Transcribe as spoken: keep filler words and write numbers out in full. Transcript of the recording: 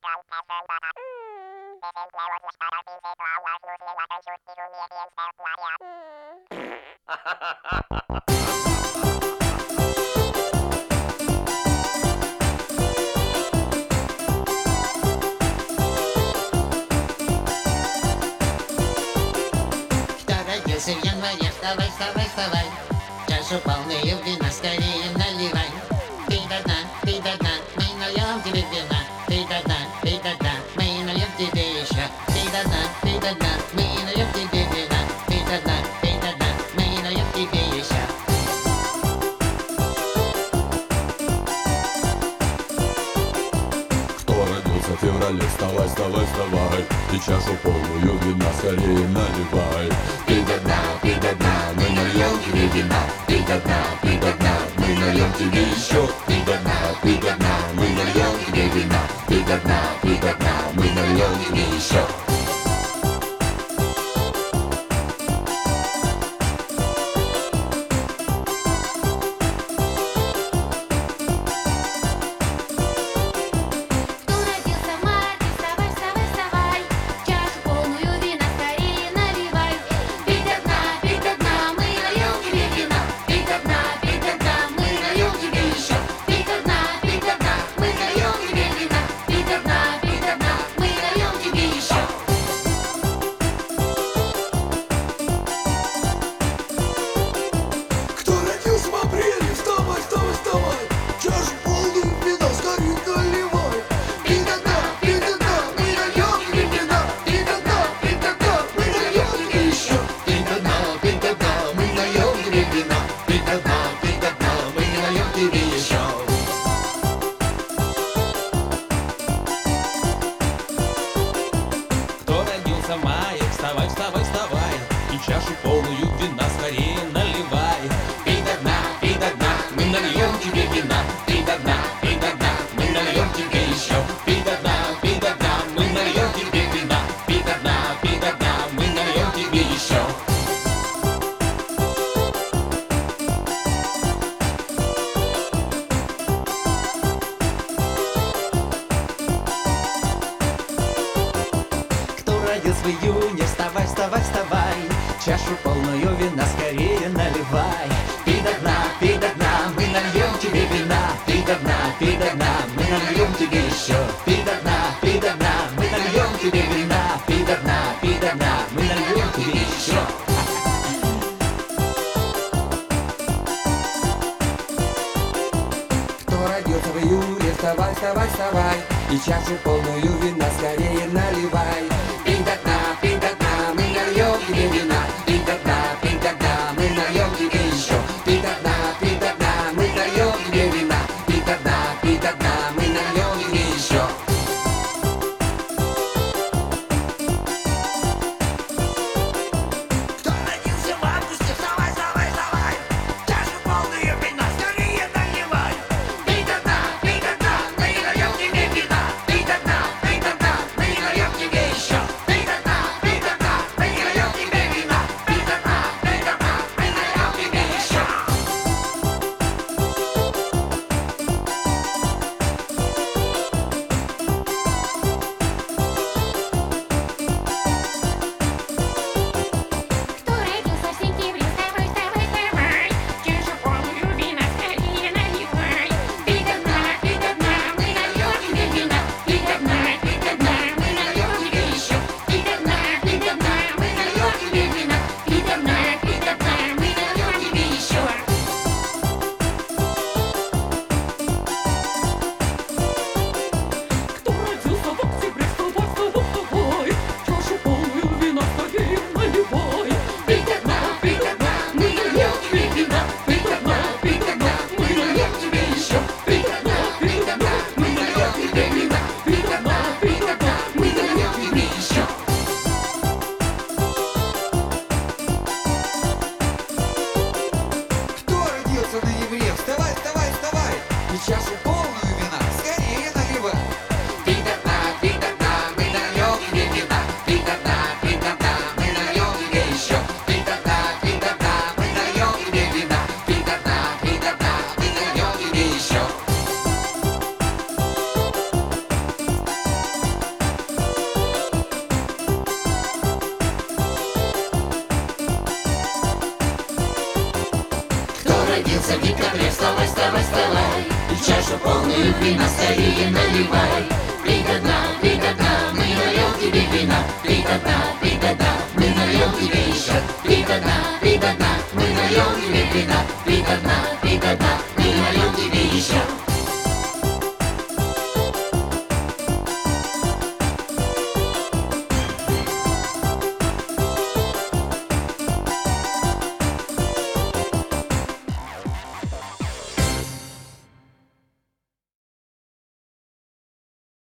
Родился в январе, вставай, вставай, вставай, чашу полную вина скорее наливай. Ты до дна, ты до дна, мы нальем тебе вина. Ты до дна, ты до дна, мы нальем тебе еще. Ты до дна, ты до дна, мы нальем тебе вина. Ты до дна, ты до дна, мы нальем тебе еще. Кто родился в феврале, вставай, вставай, вставай, и чашу полную вина скорее наливай. Ты до дна, ты до дна, мы нальем тебе вина. Ты до дна, ты до дна, мы нальем тебе еще. Ты до дна, ты до дна, мы нальем тебе вина. Ты до дна, ты до дна, мы нальем тебе еще. Вставай, вставай, вставай, и чашу полную вина скорее наливай. Ты до дна, ты до дна, мы нальем тебе вина. Ты до дна, ты до дна, мы нальем тебе еще. Ты до дна, ты до дна, мы нальем тебе вина. Ты до дна, ты до дна, мы нальем тебе еще. В июне, вставай, вставай, вставай, чашу полную вина скорее наливай. Ты до дна, ты до дна, мы нальем тебе вина. Ты до дна, ты до дна, мы нальем тебе еще. Ты до дна, ты до дна, мы нальем тебе вина. Ты до дна, ты до дна, мы нальем тебе еще. Кто родился в июле, вставай, вставай, вставай, и чашу полную вина скорее наливай. Ты до дна, ты до дна, мы нальем тебе вина. Ты до дна, ты до дна, мы нальем тебе еще. Ты до дна, ты до дна, мы нальем тебе вина. Ты до дна, ты до дна, мы нальем тебе еще. Кто родился в августе, вставай, вставай, вставай, чашу полную вина скорее наливай. Ты до дна, ты до дна, мы нальем тебе вина. Ты до дна, ты до дна, мы нальем тебе полную вина скорее наливай. Пей до дна, пей до дна, мы нальем тебе вина. Пей до дна, пей до дна, мы нальем тебе еще. Пей до дна, пей до дна, мы нальем тебе вина. Пей до дна, пей до дна, мы нальем тебе еще.